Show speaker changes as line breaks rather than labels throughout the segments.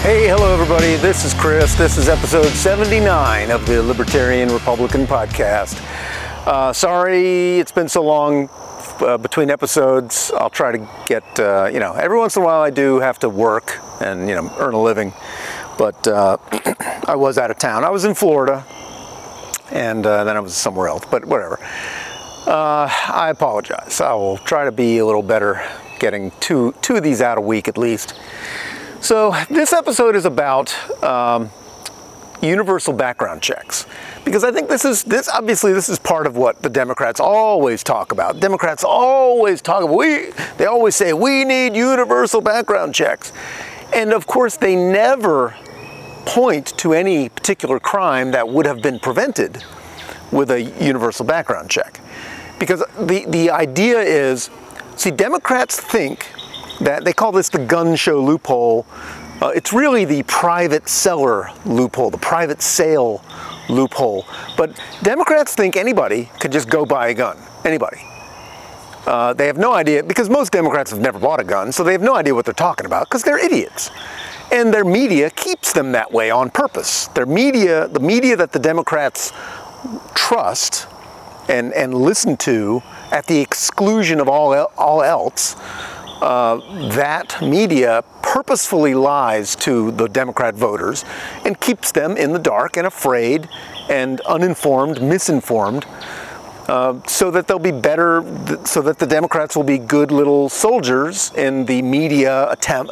Hey, hello everybody, this is Chris. This is episode 79 of the Libertarian Republican Podcast. Sorry it's been so long between episodes. I'll try to get, every once in a while I do have to work and, earn a living. But I was out of town. I was in Florida and then I was somewhere else, but whatever. I apologize. I will try to be a little better getting two of these out a week at least. So this episode is about universal background checks, because I think this is part of what the Democrats always talk about. They always say we need universal background checks, and of course they never point to any particular crime that would have been prevented with a universal background check, because the idea is, see, Democrats think that they call this the gun show loophole. It's really the private seller loophole, the private sale loophole. But Democrats think anybody could just go buy a gun. Anybody. They have no idea, because most Democrats have never bought a gun, so they have no idea what they're talking about, because they're idiots. And their media keeps them that way on purpose. The media that the Democrats trust and listen to at the exclusion of all else, that media purposefully lies to the Democrat voters and keeps them in the dark and afraid and uninformed, misinformed, so that they'll be better, so that the Democrats will be good little soldiers in the media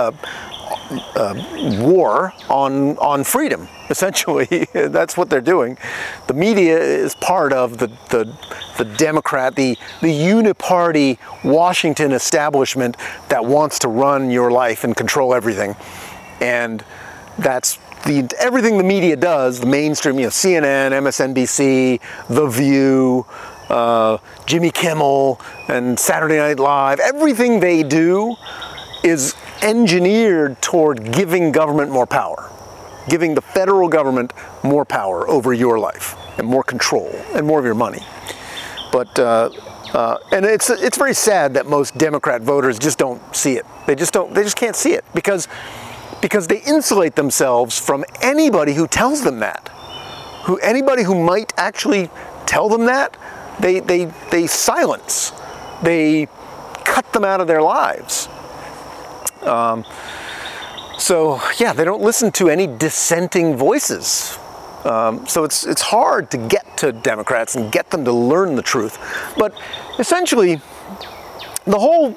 war on freedom. Essentially, that's what they're doing. The media is part of the Democrat, the uniparty Washington establishment that wants to run your life and control everything. And that's everything the media does, the mainstream, CNN, MSNBC, The View, Jimmy Kimmel, and Saturday Night Live, everything they do is engineered toward giving government more power, giving the federal government more power over your life and more control and more of your money. But and it's very sad that most Democrat voters just don't see it. They just can't see it because they insulate themselves from anybody who tells them that. Anybody who might actually tell them that, they silence. They cut them out of their lives. So yeah, they don't listen to any dissenting voices. So it's hard to get to Democrats and get them to learn the truth. But essentially, the whole,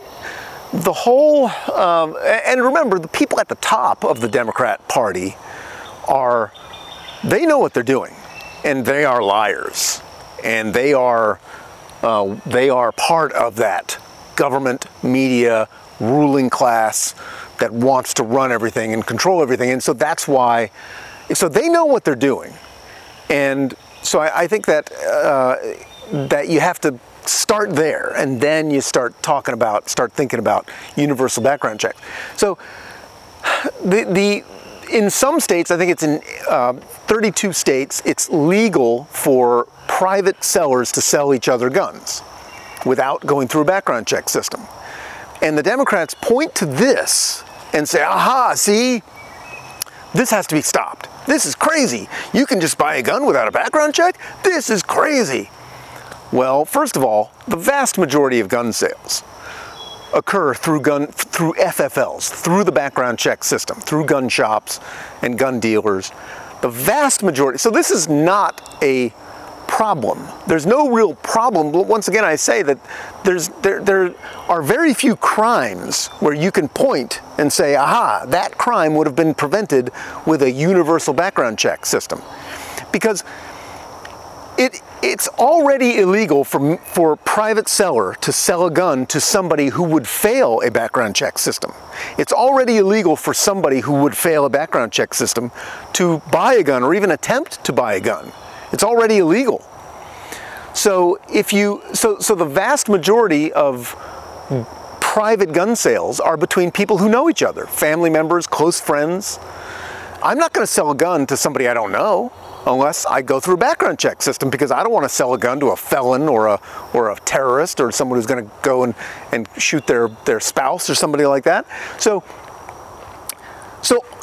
and remember, the people at the top of the Democrat Party they know what they're doing, and they are liars, and they are part of that government, media, ruling class that wants to run everything and control everything. And so that's why, so they know what they're doing. And so I think that that you have to start there, and then you start thinking about universal background checks. So in some states, I think it's in 32 states, it's legal for private sellers to sell each other guns without going through a background check system. And the Democrats point to this and say, aha, see, this has to be stopped. This is crazy. You can just buy a gun without a background check? This is crazy. Well, first of all, the vast majority of gun sales occur through FFLs, through the background check system, through gun shops and gun dealers. The vast majority. So this is not a problem. There's no real problem. But once again, I say that there are very few crimes where you can point and say, aha, that crime would have been prevented with a universal background check system. Because it's already illegal for a private seller to sell a gun to somebody who would fail a background check system. It's already illegal for somebody who would fail a background check system to buy a gun or even attempt to buy a gun. It's already illegal. So so the vast majority of private gun sales are between people who know each other, family members, close friends. I'm not going to sell a gun to somebody I don't know unless I go through a background check system, because I don't want to sell a gun to a felon or a terrorist or someone who's going to go and shoot their spouse or somebody like that. So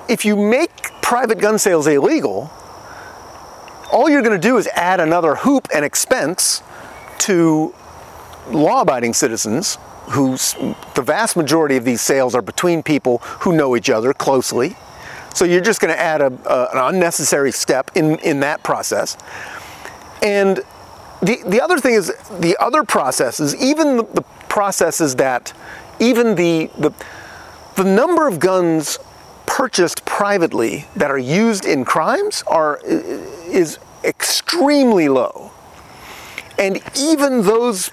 if you make private gun sales illegal, all you're going to do is add another hoop and expense to law-abiding citizens the vast majority of these sales are between people who know each other closely. So you're just going to add an unnecessary step in that process. And the other thing is the other processes, even the processes that, even the number of guns purchased privately that are used in crimes is extremely low. And even those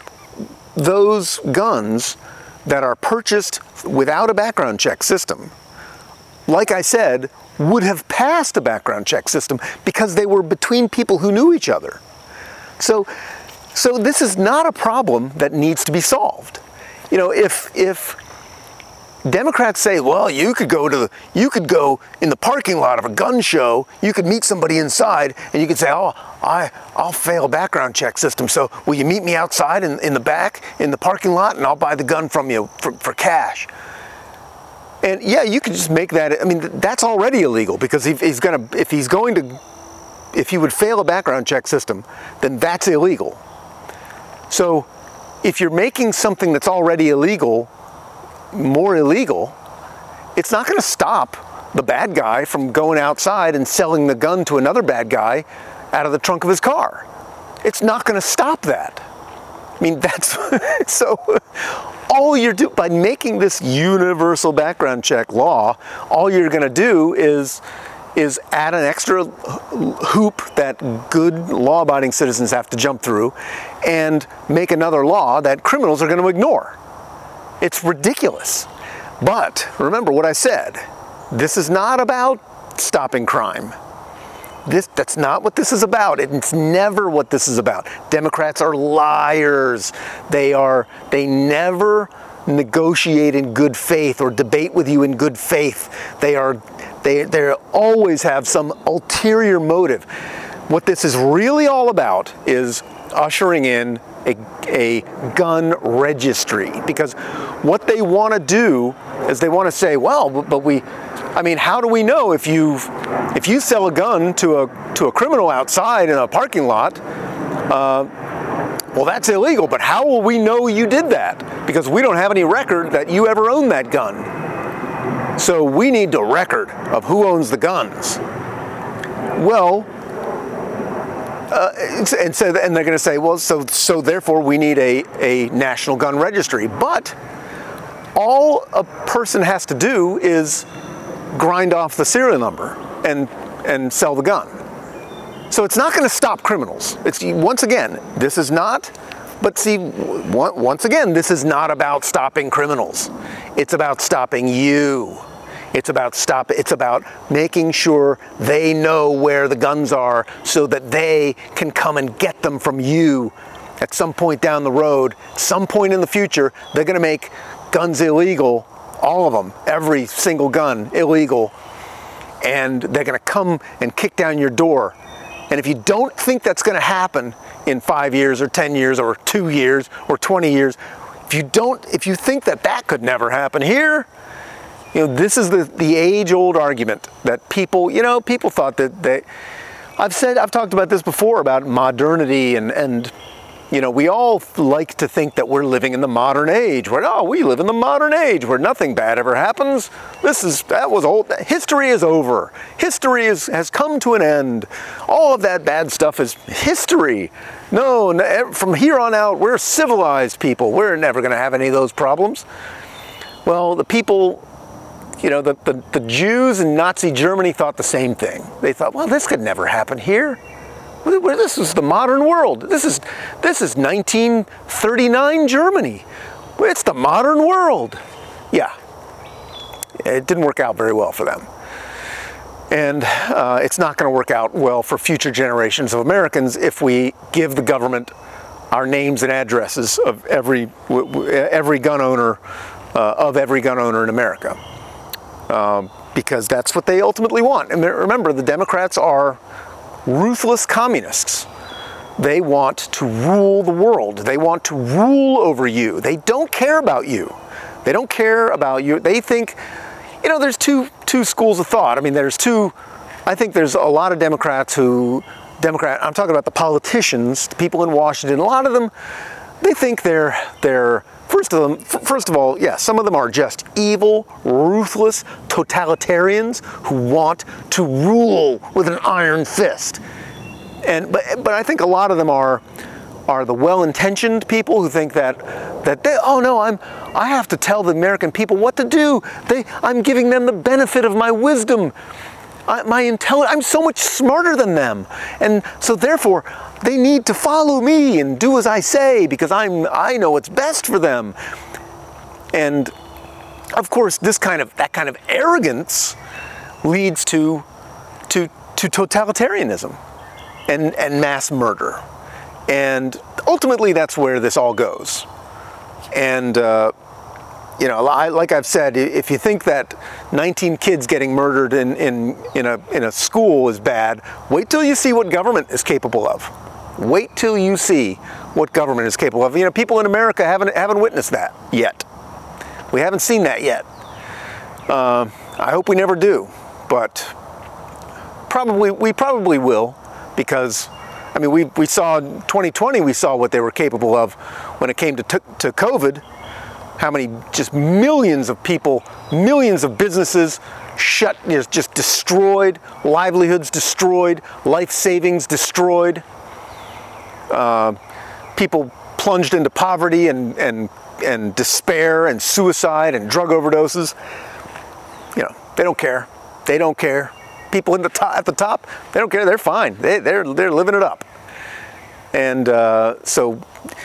guns that are purchased without a background check system, like I said, would have passed a background check system because they were between people who knew each other. So this is not a problem that needs to be solved. You know, if Democrats say, well, you could go in the parking lot of a gun show, you could meet somebody inside, and you could say, oh, I'll fail background check system, so will you meet me outside in the back, in the parking lot, and I'll buy the gun from you for cash. And yeah, you could just make that, I mean, that's already illegal, because if he would fail a background check system, then that's illegal. So if you're making something that's already illegal more illegal, it's not going to stop the bad guy from going outside and selling the gun to another bad guy out of the trunk of his car. It's not going to stop that. I mean, that's so all you're doing by making this universal background check law, all you're going to do is add an extra hoop that good law-abiding citizens have to jump through and make another law that criminals are going to ignore. It's ridiculous. But remember what I said. This is not about stopping crime. That's not what this is about. It's never what this is about. Democrats are liars. They never negotiate in good faith or debate with you in good faith. They always have some ulterior motive. What this is really all about is ushering in a gun registry, because what they want to do is they want to say, well, but how do we know if you sell a gun to a criminal outside in a parking lot? Well, that's illegal, but how will we know you did that? Because we don't have any record that you ever owned that gun. So we need a record of who owns the guns. Well, and they're going to say, well, so therefore we need a national gun registry. But all a person has to do is grind off the serial number and sell the gun. So it's not going to stop criminals. Once again, this is not about stopping criminals. It's about stopping you. It's about making sure they know where the guns are so that they can come and get them from you at some point down the road. Some point in the future, they're going to make guns illegal, all of them, every single gun illegal, and they're going to come and kick down your door. And if you don't think that's going to happen in 5 years or 10 years or 2 years or 20 years, if you think that could never happen here, this is the age-old argument that people thought that I've talked about this before about modernity and we all like to think that we're living in the modern age we live in the modern age where nothing bad ever happens. That was old. History is over. History has come to an end. All of that bad stuff is history. No, from here on out, we're civilized people. We're never going to have any of those problems. Well, the people, the Jews in Nazi Germany thought the same thing. They thought, well, this could never happen here. This is the modern world. This is 1939 Germany. It's the modern world. Yeah, it didn't work out very well for them. And it's not going to work out well for future generations of Americans if we give the government our names and addresses of every gun owner in America. Because that's what they ultimately want. And remember, the Democrats are ruthless communists. They want to rule the world. They want to rule over you. They don't care about you. They don't care about you. They think, there's two schools of thought. I mean, I think there's a lot of Democrats I'm talking about the politicians, the people in Washington, a lot of them, they think they're first of all, yeah, some of them are just evil, ruthless totalitarians who want to rule with an iron fist. But I think a lot of them are the well-intentioned people who think that I have to tell the American people what to do. I'm giving them the benefit of my wisdom, my intelligence. I'm so much smarter than them, and so therefore they need to follow me and do as I say because I know what's best for them. And of course, that kind of arrogance leads to totalitarianism and mass murder. And ultimately, that's where this all goes. And, like I've said, if you think that 19 kids getting murdered in a school is bad, wait till you see what government is capable of. Wait till you see what government is capable of. People in America haven't witnessed that yet. We haven't seen that yet. I hope we never do, but we probably will, because we saw in 2020, we saw what they were capable of when it came to COVID. How many, just millions of people, millions of businesses shut, just destroyed, livelihoods destroyed, life savings destroyed. People plunged into poverty and despair and suicide and drug overdoses. They don't care. They don't care. People at the top, they don't care. They're fine. They're living it up. And so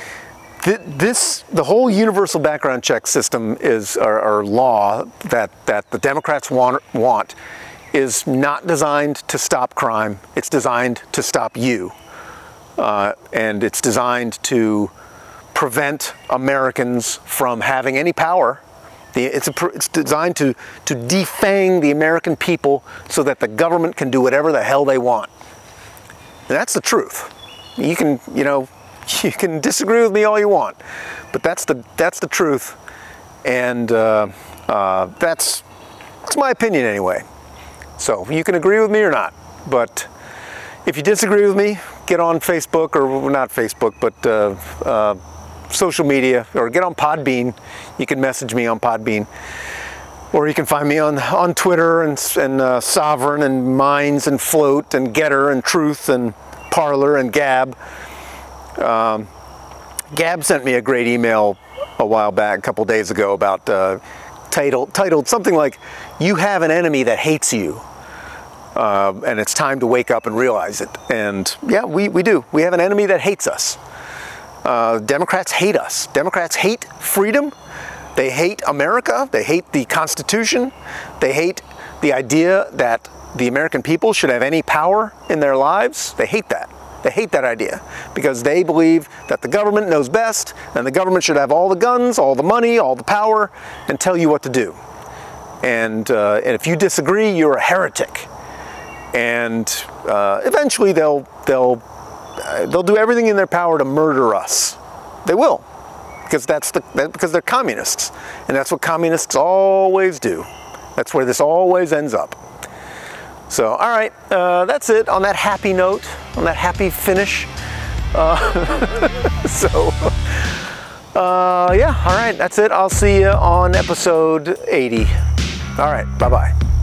the whole universal background check system is our law that the Democrats want is not designed to stop crime. It's designed to stop you, and it's designed to prevent Americans from having any power. It's designed to defang the American people so that the government can do whatever the hell they want. And that's the truth. You can disagree with me all you want, but that's the truth, and that's my opinion anyway. So you can agree with me or not, but if you disagree with me, get on Facebook, or not Facebook, but social media, or get on Podbean. You can message me on Podbean, or you can find me on Twitter and Sovereign and Minds and Float and Getter and Truth and Parler and Gab. Gab sent me a great email a while back, a couple days ago, about titled something like "You have an enemy that hates you," and it's time to wake up and realize it. And yeah, we do. We have an enemy that hates us. Democrats hate us. Democrats hate freedom. They hate America. They hate the Constitution. They hate the idea that the American people should have any power in their lives. They hate that. They hate that idea because they believe that the government knows best, and the government should have all the guns, all the money, all the power, and tell you what to do. And if you disagree, you're a heretic. And eventually they'll do everything in their power to murder us. They will, because because they're communists, and that's what communists always do. That's where this always ends up. So, all right, that's it. On that happy note, on that happy finish. Yeah, all right, that's it. I'll see you on episode 80. All right, bye-bye.